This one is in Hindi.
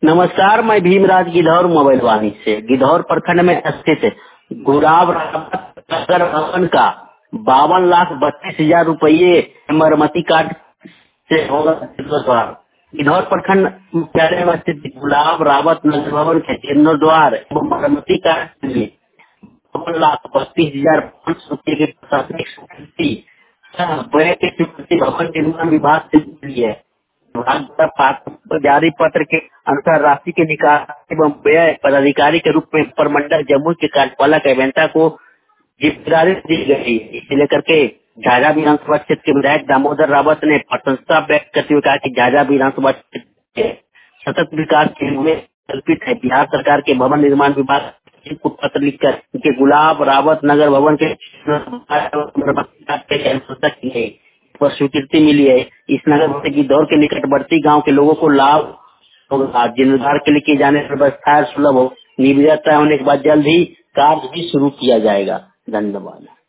नमस्कार, मैं भीमराज गिद्धौर मोबाइल वाणी से गिद्धौर प्रखंड में स्थित गुलाब रावत नगर भवन का 52,32,000 रुपये मरम्मती कार्य से होगा जीर्णोद्वार। गिद्धौर प्रखंड मुख्यालय में स्थित गुलाब रावत नगर भवन के जीर्णोद्वार एवं मरम्मती कार्य के लिए 52,32,500 रुपये की प्रशासनिक स्वीकृति व्यय की स्वीकृति भवन निर्माण विभाग से मिली है। विभाग द्वारा जारी पत्र के अनुसार राशि के निकास एवं व्यय पदाधिकारी के रूप में प्रमंडल जमुई के कार्यपालक अभियंता को जिम्मेदारी दी गई। इसे लेकर के झाझा विधानसभा क्षेत्र के विधायक दामोदर रावत ने प्रशंसा व्यक्त करते हुए कहा कि झाझा विधानसभा क्षेत्र के सतत विकास के लिए कल्पित है। बिहार सरकार के भवन निर्माण विभाग को पत्र लिखकर उनके गुलाब रावत नगर भवन के अनुशंसा की है पर स्वीकृति मिली है। इस नगर भवन की दौर के निकटवर्ती गांव के लोगों को लाभ होगा। जीर्णोद्धार के लिए किए जाने की व्यवस्था सुलभ हो। निविदा तय होने के बाद जल्द ही कार्य भी शुरू किया जाएगा। धन्यवाद।